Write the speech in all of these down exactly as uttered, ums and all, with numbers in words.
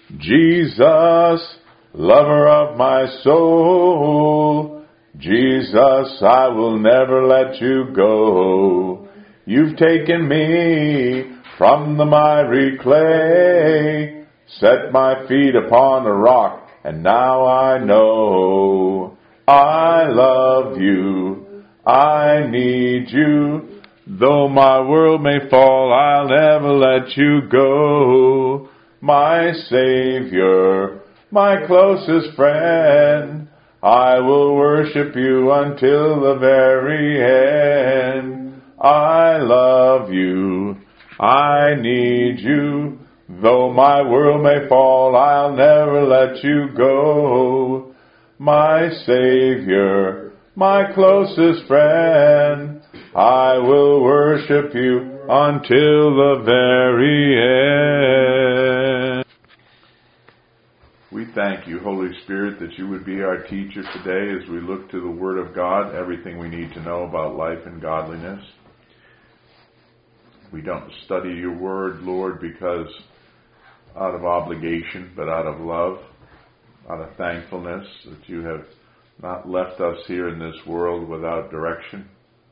Jesus, lover of my soul, Jesus, I will never let you go. You've taken me from the miry clay, set my feet upon a rock, and now I know I love you, I need you. Though my world may fall, I'll never let you go. My Savior, my closest friend, I will worship you until the very end. I love you, I need you. Though my world may fall, I'll never let you go. My Savior, my closest friend, I will worship you until the very end. We thank you, Holy Spirit, that you would be our teacher today as we look to the Word of God, everything we need to know about life and godliness. We don't study your Word, Lord, because out of obligation, but out of love, out of thankfulness that you have not left us here in this world without direction.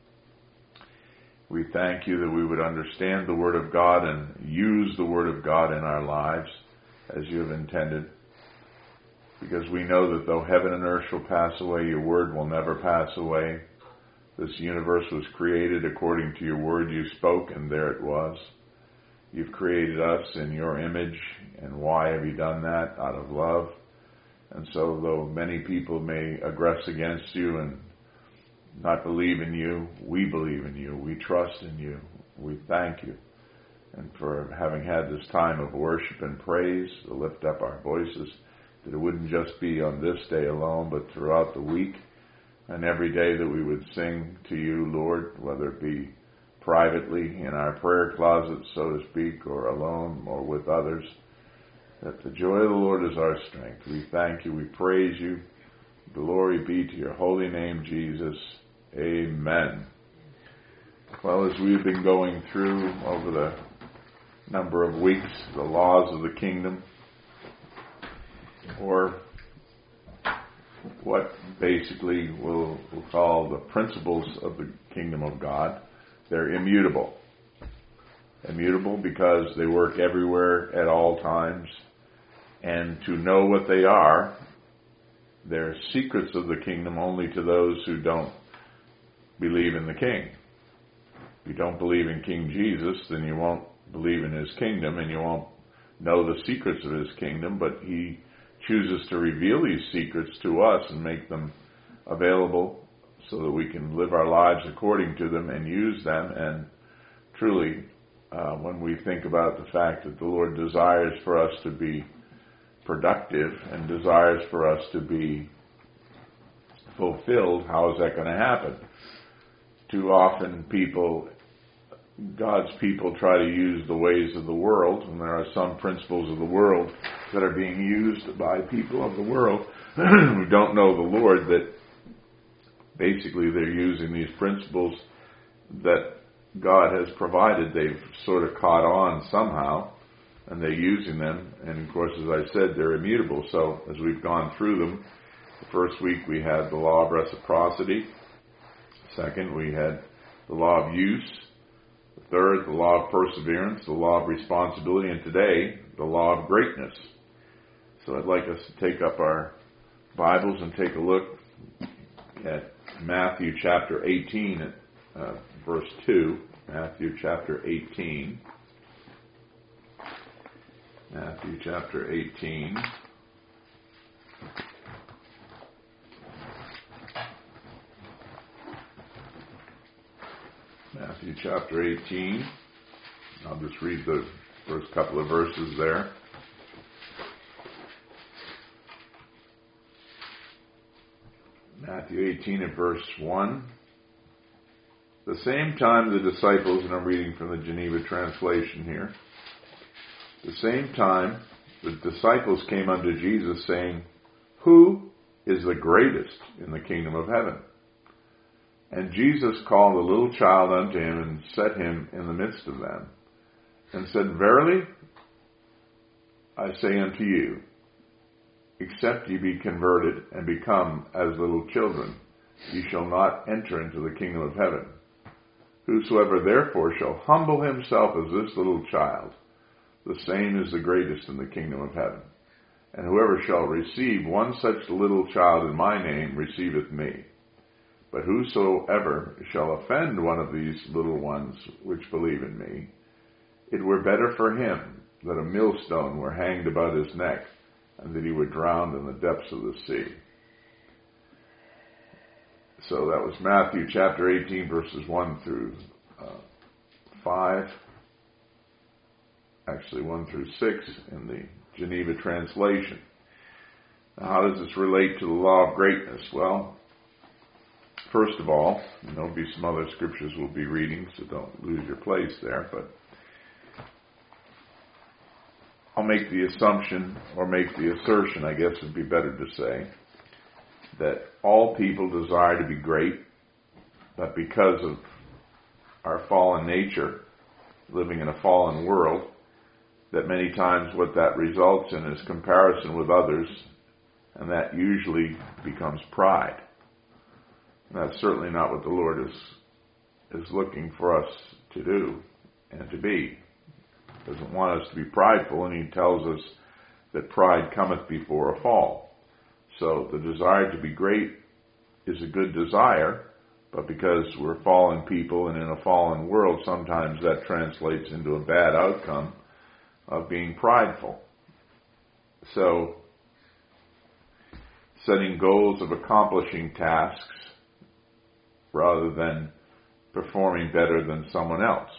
We thank you that we would understand the Word of God and use the Word of God in our lives as you have intended. Because we know that though heaven and earth shall pass away, your Word will never pass away. This universe was created according to your Word you spoke, and there it was. You've created us in your image, and why have you done that? Out of love. And so though many people may aggress against you and not believe in you, we believe in you. We trust in you. We thank you. And for having had this time of worship and praise, to lift up our voices, that it wouldn't just be on this day alone, but throughout the week and every day that we would sing to you, Lord, whether it be privately in our prayer closet, so to speak, or alone or with others, that the joy of the Lord is our strength. We thank you. We praise you. Glory be to your holy name, Jesus. Amen. Well, as we've been going through over the number of weeks, the laws of the kingdom, or what basically we'll, we'll call the principles of the kingdom of God, they're immutable. Immutable because they work everywhere at all times. And to know what they are, they're secrets of the kingdom only to those who don't believe in the King. If you don't believe in King Jesus, then you won't believe in his kingdom and you won't know the secrets of his kingdom, but he chooses to reveal these secrets to us and make them available so that we can live our lives according to them and use them. And truly, uh, when we think about the fact that the Lord desires for us to be productive and desires for us to be fulfilled, how is that going to happen? Too often people, God's people try to use the ways of the world, and there are some principles of the world that are being used by people of the world who don't know the Lord, that basically they're using these principles that God has provided. They've sort of caught on somehow, and they're using them. And of course, as I said, they're immutable. So as we've gone through them, the first week we had the law of reciprocity. Second, we had the law of use. The third, the law of perseverance, the law of responsibility. And today, the law of greatness. So I'd like us to take up our Bibles and take a look at Matthew chapter eighteen, at uh, verse two. Matthew chapter eighteen. Matthew chapter eighteen. Matthew chapter eighteen. I'll just read the first couple of verses there. Matthew eighteen at verse one. The same time the disciples, and I'm reading from the Geneva translation here. The same time the disciples came unto Jesus, saying, Who is the greatest in the kingdom of heaven? And Jesus called a little child unto him, and set him in the midst of them, and said, Verily, I say unto you, except ye be converted and become as little children, ye shall not enter into the kingdom of heaven. Whosoever therefore shall humble himself as this little child, the same is the greatest in the kingdom of heaven. And whoever shall receive one such little child in my name receiveth me. But whosoever shall offend one of these little ones which believe in me, it were better for him that a millstone were hanged about his neck, and that he were drowned in the depths of the sea. So that was Matthew chapter eighteen, verses one through uh, five. Actually, one through six in the Geneva translation. Now, how does this relate to the law of greatness? Well, first of all, and there'll be some other scriptures we'll be reading, so don't lose your place there, but I'll make the assumption, or make the assertion, I guess would be better to say, that all people desire to be great, but because of our fallen nature, living in a fallen world, that many times what that results in is comparison with others, and that usually becomes pride. And that's certainly not what the Lord is is looking for us to do and to be. He doesn't want us to be prideful, and He tells us that pride cometh before a fall. So the desire to be great is a good desire, but because we're fallen people and in a fallen world, sometimes that translates into a bad outcome of being prideful. So, setting goals of accomplishing tasks rather than performing better than someone else.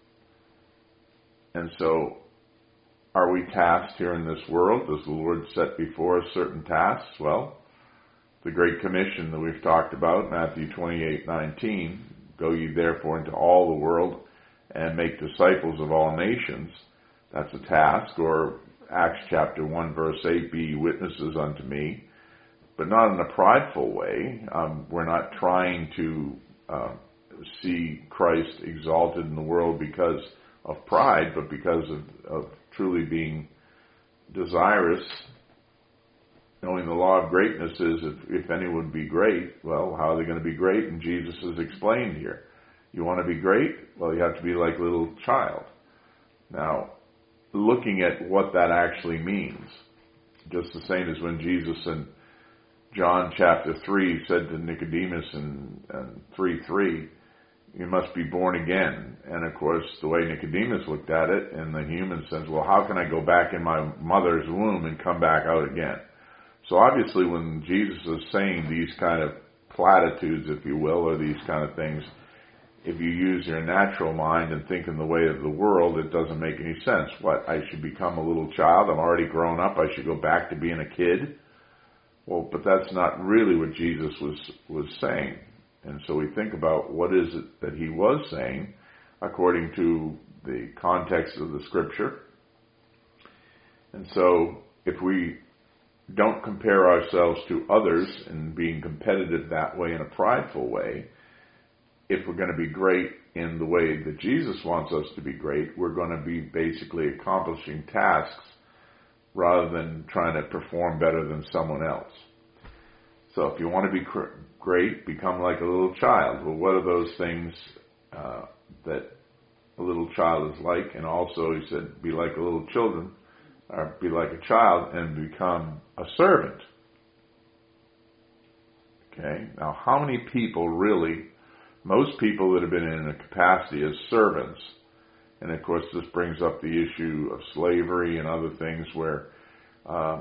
And so, are we tasked here in this world? Does the Lord set before us certain tasks? Well, the Great Commission that we've talked about, Matthew twenty-eight nineteen, go ye therefore into all the world and make disciples of all nations. That's a task. Or Acts chapter one verse eight, be ye witnesses unto me. But not in a prideful way. Um, we're not trying to uh, see Christ exalted in the world because of pride, but because of, of truly being desirous. Knowing the law of greatness is, if, if anyone would be great, well, how are they going to be great? And Jesus has explained here. You want to be great? Well, you have to be like a little child. Now, looking at what that actually means, just the same as when Jesus in John chapter three said to Nicodemus in, in three three, you must be born again. And of course, the way Nicodemus looked at it in the human sense, well, how can I go back in my mother's womb and come back out again? So obviously when Jesus is saying these kind of platitudes, if you will, or these kind of things, if you use your natural mind and think in the way of the world, it doesn't make any sense. What, I should become a little child? I'm already grown up. I should go back to being a kid? Well, but that's not really what Jesus was, was saying. And so we think about what is it that He was saying according to the context of the Scripture. And so if we don't compare ourselves to others and being competitive that way in a prideful way, if we're going to be great in the way that Jesus wants us to be great, we're going to be basically accomplishing tasks rather than trying to perform better than someone else. So if you want to be cr- great, become like a little child. Well, what are those things uh, that a little child is like? And also, he said, be like a little children, or be like a child and become a servant. Okay, now how many people really, most people that have been in a capacity as servants, and of course this brings up the issue of slavery and other things where uh,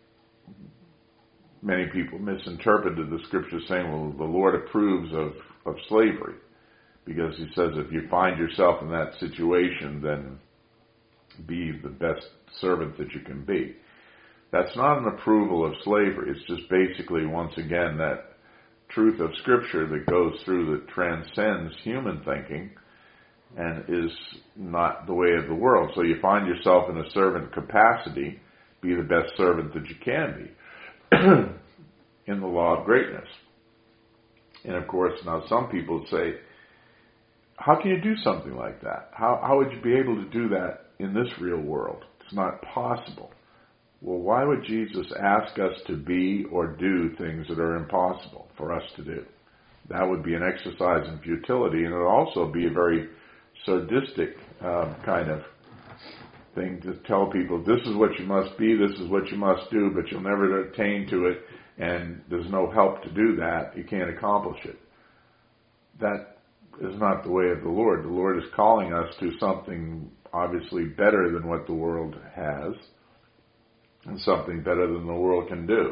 many people misinterpreted the Scripture saying, well, the Lord approves of, of slavery, because He says if you find yourself in that situation, then be the best servant that you can be. That's not an approval of slavery. It's just basically, once again, that truth of Scripture that goes through, that transcends human thinking and is not the way of the world. So you find yourself in a servant capacity, be the best servant that you can be in the law of greatness. And of course, now some people say, how can you do something like that? How, how would you be able to do that in this real world? It's not possible. Well, why would Jesus ask us to be or do things that are impossible for us to do? That would be an exercise in futility, and it would also be a very sadistic um, kind of thing to tell people, this is what you must be, this is what you must do, but you'll never attain to it, and there's no help to do that. You can't accomplish it. That is not the way of the Lord. The Lord is calling us to something obviously better than what the world has, and something better than the world can do.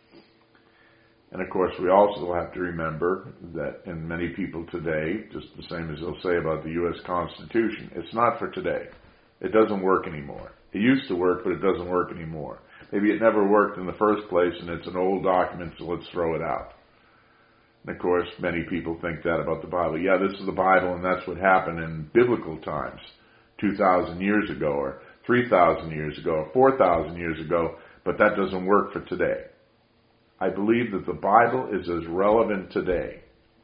And of course, we also have to remember that in many people today, just the same as they'll say about the U S Constitution, it's not for today. It doesn't work anymore. It used to work, but it doesn't work anymore. Maybe it never worked in the first place, and it's an old document, so let's throw it out. And of course, many people think that about the Bible. Yeah, this is the Bible, and that's what happened in biblical times, two thousand years ago, or three thousand years ago, or four thousand years ago, but that doesn't work for today. I believe that the Bible is as relevant today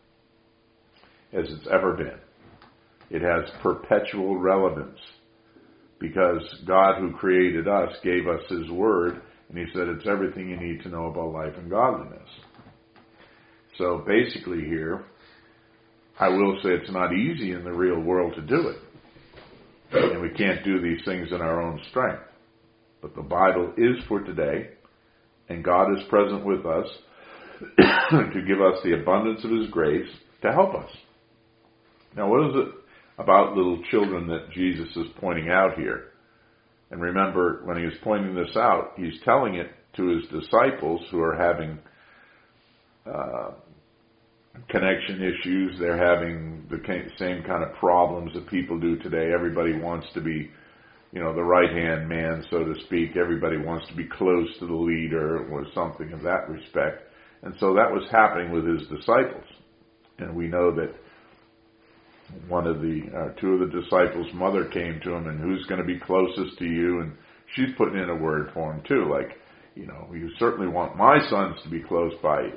as it's ever been. It has perpetual relevance because God, who created us, gave us His Word, and He said it's everything you need to know about life and godliness. So basically here, I will say it's not easy in the real world to do it. And we can't do these things in our own strength. But the Bible is for today, and God is present with us to give us the abundance of His grace to help us. Now, what is it about little children that Jesus is pointing out here? And remember, when He was pointing this out, He's telling it to His disciples who are having uh, connection issues. They're having the same kind of problems that people do today. Everybody wants to be, you know, the right-hand man, so to speak. Everybody wants to be close to the leader or something of that respect. And so that was happening with His disciples. And we know that one of the, uh, two of the disciples' mother came to Him, and who's going to be closest to you? And she's putting in a word for Him too, like, you know, you certainly want my sons to be close by you.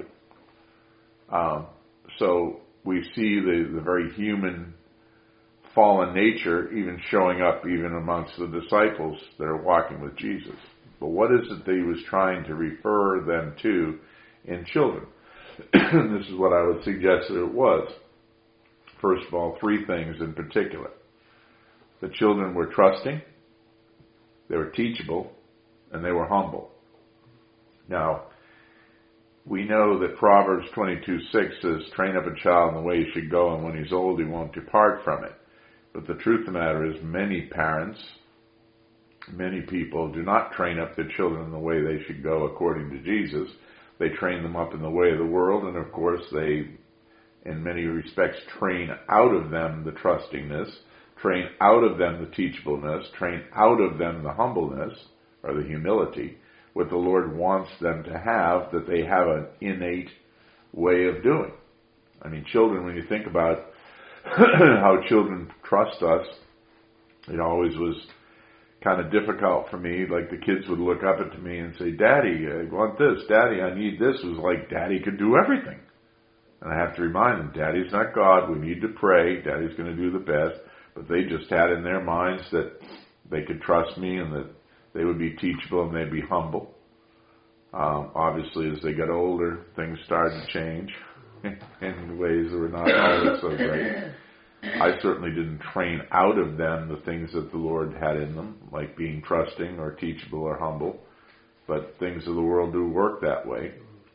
Um, so we see the, the very human fallen nature even showing up even amongst the disciples that are walking with Jesus. But what is it that He was trying to refer them to in children? This is what I would suggest that it was. First of all, three things in particular. The children were trusting, they were teachable, and they were humble. Now, we know that Proverbs twenty-two six says, train up a child in the way he should go, and when he's old he won't depart from it. But the truth of the matter is, many parents, many people do not train up their children in the way they should go according to Jesus. They train them up in the way of the world, and of course they, in many respects, train out of them the trustingness, train out of them the teachableness, train out of them the humbleness, or the humility, what the Lord wants them to have, that they have an innate way of doing. I mean, children, when you think about how children trust us, it always was kind of difficult for me. Like the kids would look up at me and say, Daddy, I want this. Daddy, I need this. It was like Daddy could do everything. And I have to remind them, Daddy's not God. We need to pray. Daddy's going to do the best. But they just had in their minds that they could trust me and that they would be teachable and they'd be humble. Um, obviously, as they got older, things started to change in ways that were not always so great. I certainly didn't train out of them the things that the Lord had in them, like being trusting or teachable or humble. But things of the world do work that way.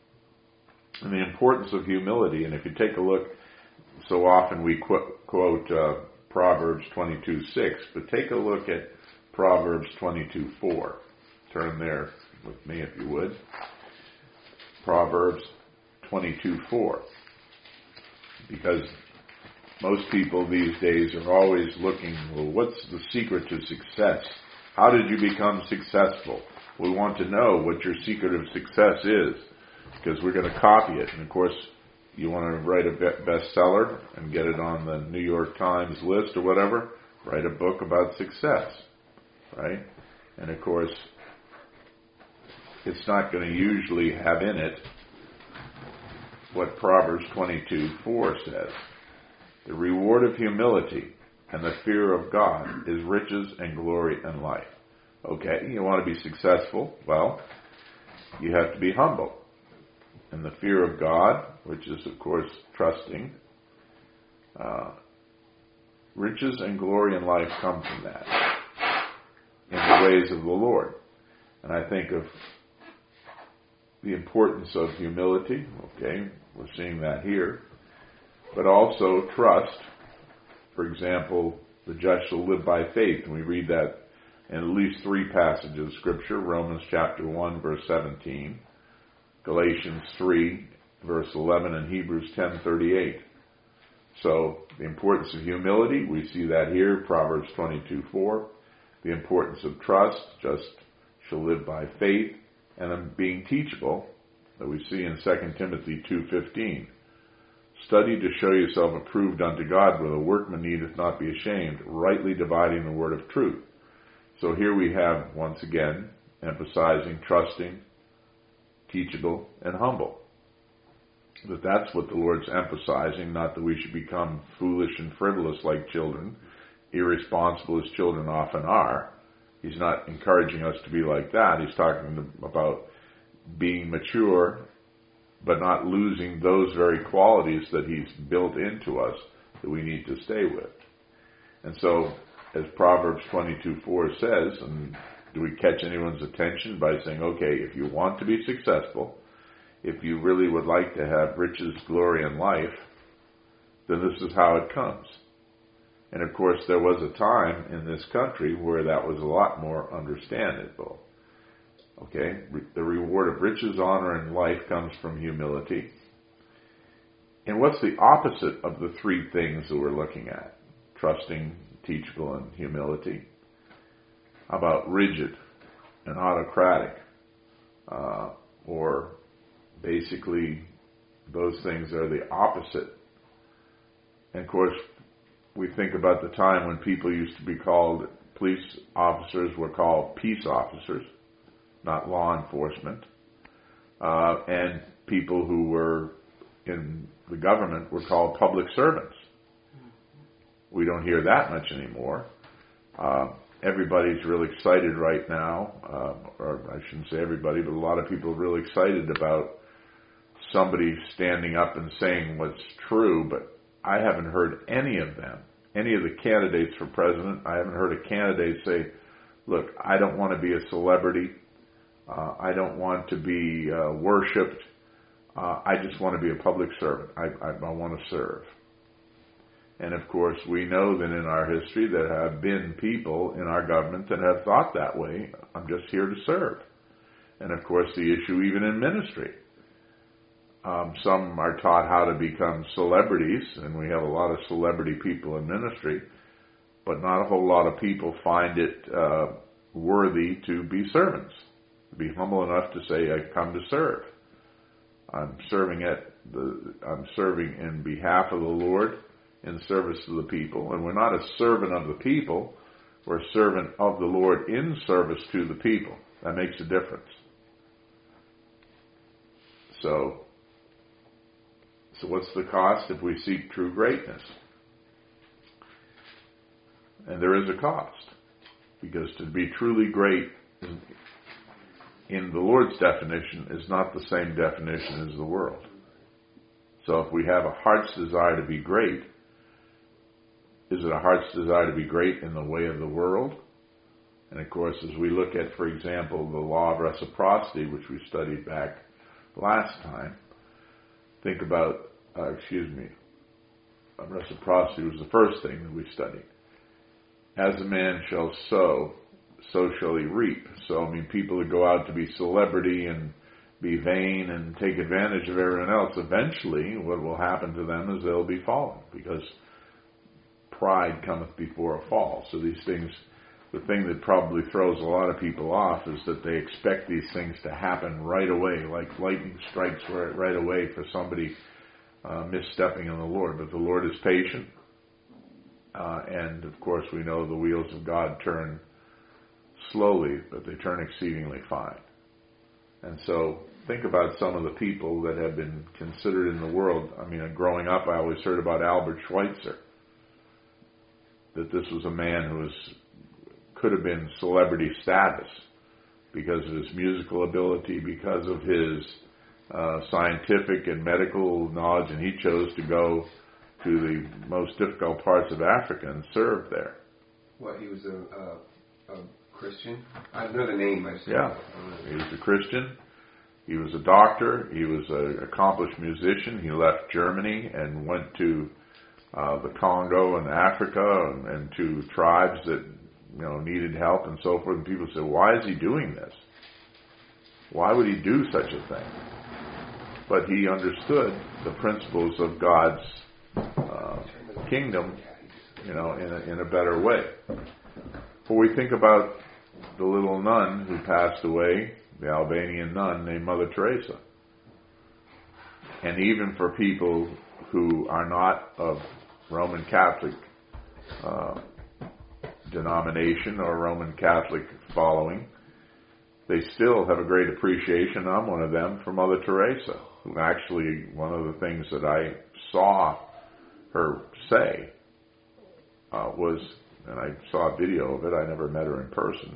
And the importance of humility, and if you take a look, so often we quote, quote uh, Proverbs twenty-two six, but take a look at Proverbs twenty-two four. Turn there with me if you would. Proverbs twenty-two four. Because most people these days are always looking, well, what's the secret to success? How did you become successful? We want to know what your secret of success is, because we're going to copy it. and of course, you want to write a bestseller and get it on the New York Times list or whatever, write a book about success, right? And of course, it's not going to usually have in it what Proverbs twenty-two four says. The reward of humility and the fear of God is riches and glory and life. Okay, you want to be successful? Well, you have to be humble. And the fear of God, which is, of course, trusting, uh, riches and glory in life come from that, in the ways of the Lord. And I think of the importance of humility. Okay, we're seeing that here. But also trust. For example, the just shall live by faith. And we read that in at least three passages of Scripture. Romans chapter one, verse seventeen. Galatians three, verse eleven. And Hebrews ten, thirty-eight. So, the importance of humility, we see that here, Proverbs twenty-two, four. The importance of trust, just shall live by faith. And then being teachable, that we see in Second Timothy two, fifteen. Study to show yourself approved unto God, where the workman needeth not be ashamed, rightly dividing the word of truth. So here we have, once again, emphasizing trusting, teachable, and humble. That that's what the Lord's emphasizing, not that we should become foolish and frivolous like children, irresponsible as children often are. He's not encouraging us to be like that. He's talking about being mature, but not losing those very qualities that He's built into us that we need to stay with. And so, as Proverbs twenty-two, four says, and do we catch anyone's attention by saying, okay, if you want to be successful, if you really would like to have riches, glory, and life, then this is how it comes. And of course, there was a time in this country where that was a lot more understandable. Okay, the reward of riches, honor, and life comes from humility. And what's the opposite of the three things that we're looking at? Trusting, teachable, and humility. How about rigid and autocratic? Uh, or basically, those things are the opposite. And of course, we think about the time when people used to be called, police officers were called peace officers, not law enforcement. Uh, and people who were in the government were called public servants. We don't hear that much anymore. Uh, everybody's really excited right now, uh, or I shouldn't say everybody, but a lot of people are really excited about somebody standing up and saying what's true, but I haven't heard any of them, any of the candidates for president, I haven't heard a candidate say, look, I don't want to be a celebrity. Uh, I don't want to be uh, worshipped. Uh, I just want to be a public servant. I, I, I want to serve. And of course, we know that in our history there have been people in our government that have thought that way. I'm just here to serve. And of course, the issue even in ministry. Um, some are taught how to become celebrities, and we have a lot of celebrity people in ministry, but not a whole lot of people find it uh, worthy to be servants. Be humble enough to say, I come to serve. I'm serving at the, I'm serving in behalf of the Lord, in service to the people. And we're not a servant of the people, we're a servant of the Lord in service to the people. That makes a difference. So, so what's the cost if we seek true greatness? And there is a cost. Because to be truly great is, in the Lord's definition, is not the same definition as the world. So if we have a heart's desire to be great, is it a heart's desire to be great in the way of the world? And of course, as we look at, for example, the law of reciprocity, which we studied back last time, think about, uh, excuse me, reciprocity was the first thing that we studied. As a man shall sow, so shall he reap. So, I mean, people that go out to be celebrity and be vain and take advantage of everyone else, eventually what will happen to them is they'll be fallen, because pride cometh before a fall. So these things, the thing that probably throws a lot of people off is that they expect these things to happen right away, like lightning strikes right away for somebody uh, misstepping in the Lord. But the Lord is patient, uh, and of course we know the wheels of God turn slowly, but they turn exceedingly fine. And so think about some of the people that have been considered in the world. I mean, growing up, I always heard about Albert Schweitzer, that this was a man who was could have been celebrity status because of his musical ability, because of his uh, scientific and medical knowledge, and he chose to go to the most difficult parts of Africa and serve there. What, he was a, a, a Christian? I know the name. I Yeah, he was a Christian. He was a doctor. He was an accomplished musician. He left Germany and went to uh, the Congo and Africa and, and to tribes that, you know, needed help and so forth. And people said, why is he doing this? Why would he do such a thing? But he understood the principles of God's uh, kingdom, you know, in a, in a better way. For we think about the little nun who passed away, the Albanian nun named Mother Teresa. And even for people who are not of Roman Catholic uh, denomination or Roman Catholic following, they still have a great appreciation, I'm one of them, for Mother Teresa, who actually, one of the things that I saw her say uh, was, and I saw a video of it, I never met her in person.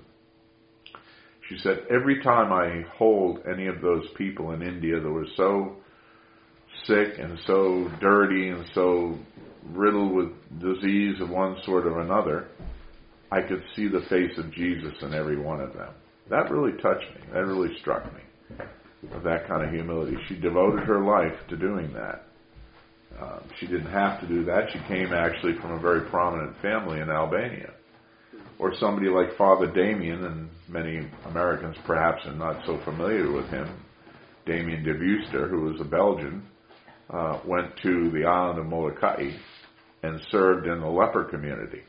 She said, every time I hold any of those people in India that were so sick and so dirty and so riddled with disease of one sort or another, I could see the face of Jesus in every one of them. That really touched me. That really struck me, with that kind of humility. She devoted her life to doing that. Uh, she didn't have to do that. She came actually from a very prominent family in Albania. Or somebody like Father Damien, and many Americans perhaps are not so familiar with him, Damien de Veuster, who was a Belgian, uh, went to the island of Molokai and served in the leper community.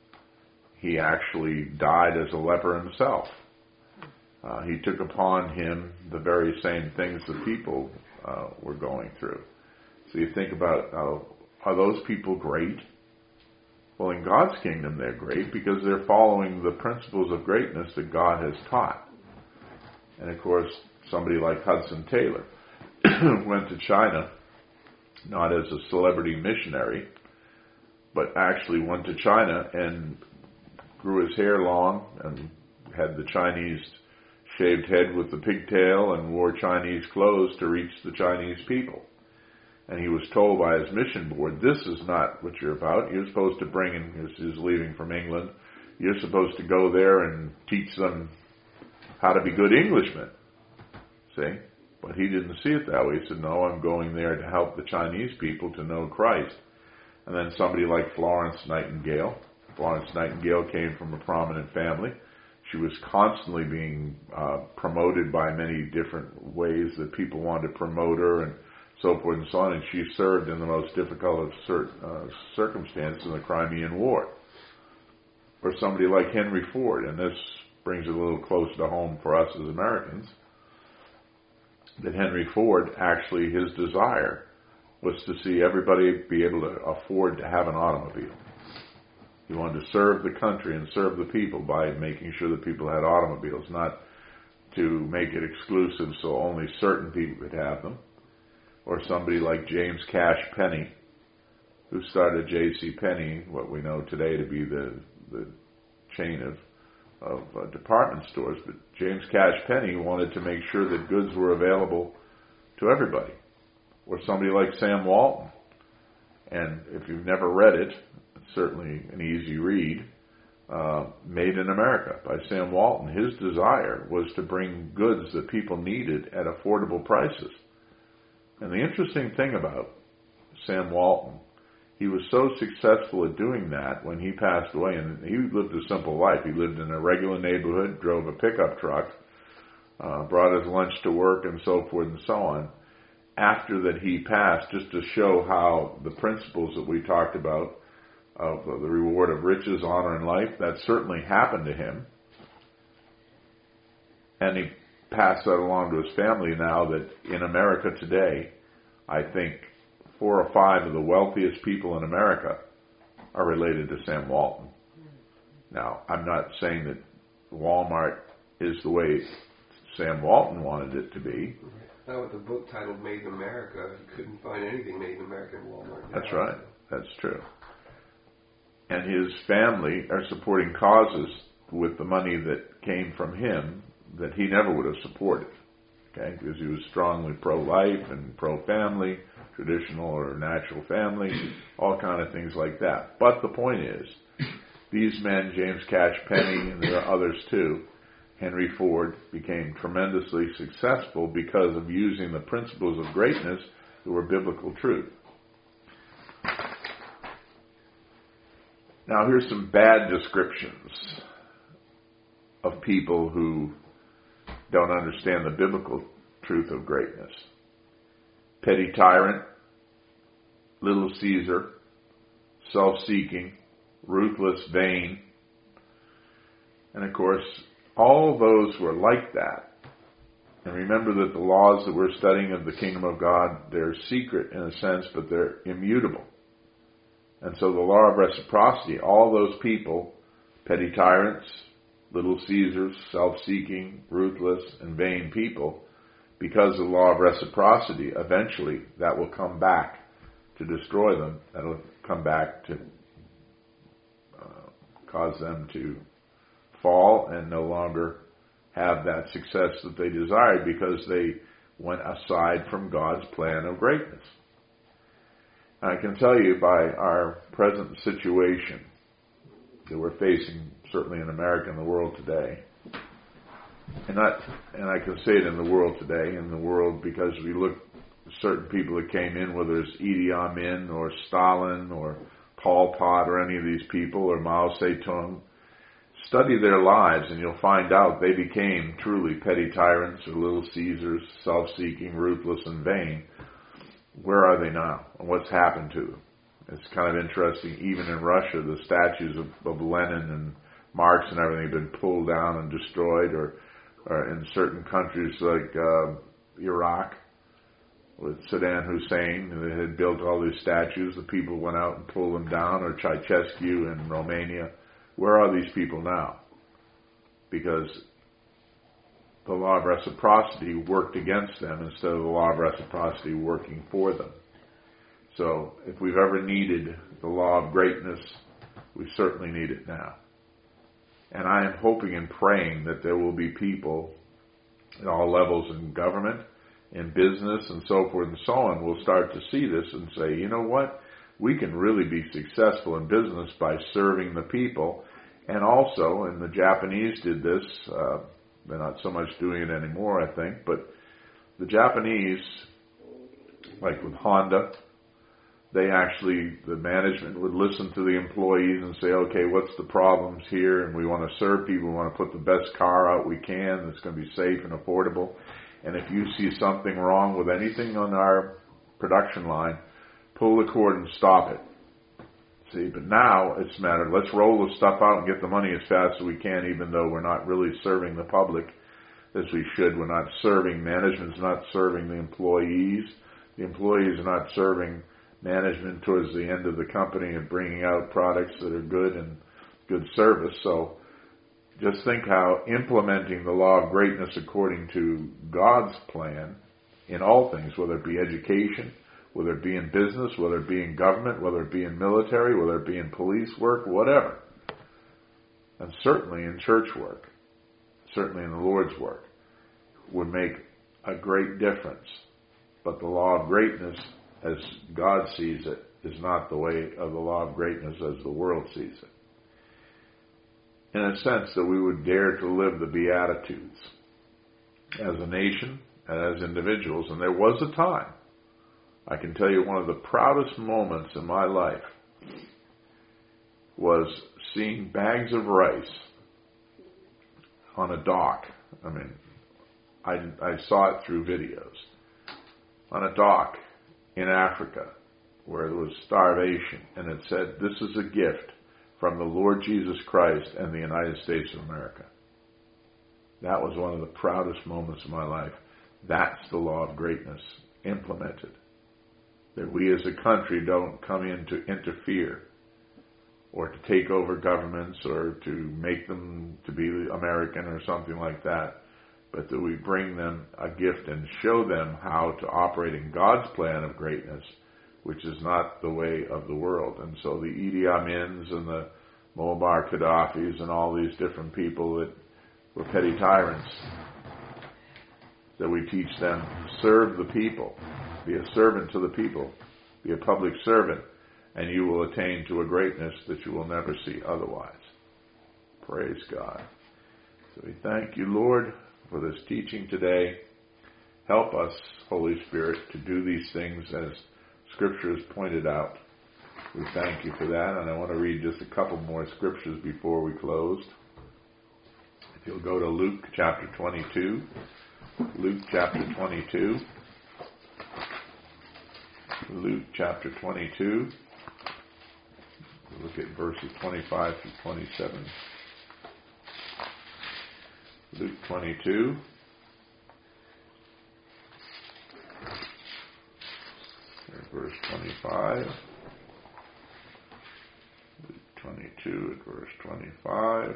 He actually died as a leper himself. Uh, he took upon him the very same things the people uh, were going through. So you think about, uh, are those people great? Well, in God's kingdom, they're great because they're following the principles of greatness that God has taught. And of course, somebody like Hudson Taylor went to China, not as a celebrity missionary, but actually went to China and grew his hair long and had the Chinese shaved head with the pigtail and wore Chinese clothes to reach the Chinese people. And he was told by his mission board, this is not what you're about. You're supposed to bring in, he was leaving from England, you're supposed to go there and teach them how to be good Englishmen. See? But he didn't see it that way. He said, no, I'm going there to help the Chinese people to know Christ. And then somebody like Florence Nightingale. Florence Nightingale came from a prominent family. She was constantly being uh, promoted by many different ways that people wanted to promote her and so forth and so on, and she served in the most difficult of cir- uh, circumstances in the Crimean War. Or somebody like Henry Ford, and this brings it a little closer to home for us as Americans, that Henry Ford, actually his desire was to see everybody be able to afford to have an automobile. He wanted to serve the country and serve the people by making sure that people had automobiles, not to make it exclusive so only certain people could have them. Or somebody like James Cash Penney, who started J C Penney, what we know today to be the the chain of of uh, department stores. But James Cash Penney wanted to make sure that goods were available to everybody. Or somebody like Sam Walton. And if you've never read it, it's certainly an easy read, uh, Made in America by Sam Walton. His desire was to bring goods that people needed at affordable prices. And the interesting thing about Sam Walton, he was so successful at doing that when he passed away, and he lived a simple life. He lived in a regular neighborhood, drove a pickup truck, uh, brought his lunch to work, and so forth and so on. After that he passed, just to show how the principles that we talked about of uh, the reward of riches, honor, and life, that certainly happened to him. And he passed that along to his family now that in America today, I think four or five of the wealthiest people in America are related to Sam Walton. Now, I'm not saying that Walmart is the way Sam Walton wanted it to be. Now with the book titled Made in America, you couldn't find anything made in America in Walmart. That's right. That's true. And his family are supporting causes with the money that came from him that he never would have supported. Okay, because he was strongly pro-life and pro-family, traditional or natural family, all kind of things like that. But the point is, these men, James Catch Penny, and there are others too, Henry Ford, became tremendously successful because of using the principles of greatness that were biblical truth. Now here's some bad descriptions of people who don't understand the biblical truth of greatness. Petty tyrant, little Caesar, self-seeking, ruthless, vain. And of course, all those who are like that, and remember that the laws that we're studying of the kingdom of God, they're secret in a sense, but they're immutable. And so the law of reciprocity, all those people, petty tyrants, little Caesars, self-seeking, ruthless, and vain people, because of the law of reciprocity, eventually that will come back to destroy them. That will come back to uh, cause them to fall and no longer have that success that they desired because they went aside from God's plan of greatness. I can tell you by our present situation that we're facing, certainly in America and the world today, and not, and I can say it in the world today, in the world because we look at certain people that came in, whether it's Idi Amin or Stalin or Pol Pot or any of these people or Mao Zedong, study their lives and you'll find out they became truly petty tyrants or little Caesars, self-seeking, ruthless, and vain. Where are they now? And what's happened to them? It's kind of interesting. Even in Russia, the statues of, of Lenin and Marx and everything have been pulled down and destroyed, or, or in certain countries like uh, Iraq with Saddam Hussein, they had built all these statues. The people went out and pulled them down, or Ceausescu in Romania. Where are these people now? Because the law of reciprocity worked against them instead of the law of reciprocity working for them. So if we've ever needed the law of greatness, we certainly need it now. And I am hoping and praying that there will be people at all levels in government, in business, and so forth and so on will start to see this and say, you know what? We can really be successful in business by serving the people. And also, and the Japanese did this, uh, they're not so much doing it anymore, I think, but the Japanese, like with Honda, they actually, the management would listen to the employees and say, okay, what's the problems here? And we want to serve people, we want to put the best car out we can that's going to be safe and affordable. And if you see something wrong with anything on our production line, pull the cord and stop it. See, but now it's a matter, let's roll the stuff out and get the money as fast as we can, even though we're not really serving the public as we should. We're not serving, management's not serving the employees. The employees are not serving management towards the end of the company and bringing out products that are good and good service. So just think how implementing the law of greatness according to God's plan in all things, whether it be education, whether it be in business, whether it be in government, whether it be in military, whether it be in police work, whatever. And certainly in church work, certainly in the Lord's work, would make a great difference. But the law of greatness, as God sees it, is not the way of the law of greatness as the world sees it. In a sense that we would dare to live the Beatitudes as a nation and as individuals. And there was a time, I can tell you one of the proudest moments in my life was seeing bags of rice on a dock. I mean, I, I saw it through videos. On a dock in Africa where there was starvation, and it said, this is a gift from the Lord Jesus Christ and the United States of America. That was one of the proudest moments of my life. That's the law of greatness implemented. That we as a country don't come in to interfere or to take over governments or to make them to be American or something like that, but that we bring them a gift and show them how to operate in God's plan of greatness, which is not the way of the world. And so the Idi Amins and the Muammar Gaddafi's and all these different people that were petty tyrants. That we teach them, serve the people, be a servant to the people, be a public servant, and you will attain to a greatness that you will never see otherwise. Praise God. So we thank you, Lord, for this teaching today. Help us, Holy Spirit, to do these things as Scripture has pointed out. We thank you for that, and I want to read just a couple more scriptures before we close. If you'll go to Luke chapter twenty-two. Luke chapter twenty-two. Luke chapter twenty-two. Look at verses twenty-five through twenty-seven. Luke twenty-two. Verse twenty-five. Luke twenty-two at verse twenty-five.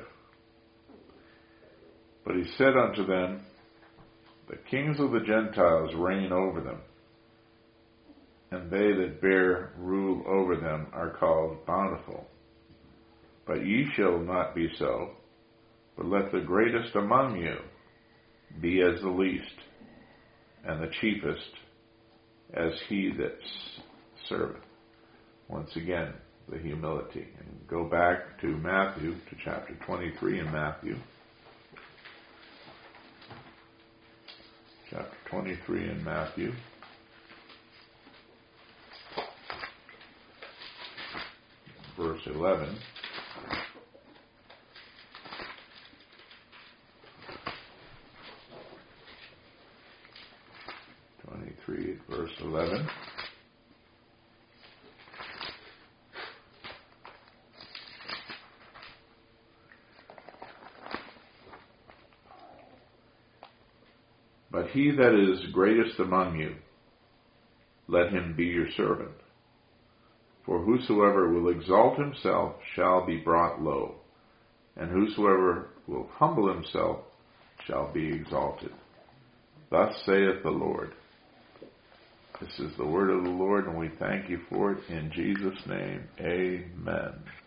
But he said unto them, the kings of the Gentiles reign over them, and they that bear rule over them are called bountiful. But ye shall not be so, but let the greatest among you be as the least, and the chiefest as he that serveth. Once again, the humility. And go back to Matthew, to chapter twenty-three in Matthew. Chapter twenty-three in Matthew. Verse eleven. twenty-three at verse eleven. But he that is greatest among you, let him be your servant. For whosoever will exalt himself shall be brought low, and whosoever will humble himself shall be exalted. Thus saith the Lord. This is the word of the Lord, and we thank you for it in Jesus' name. Amen.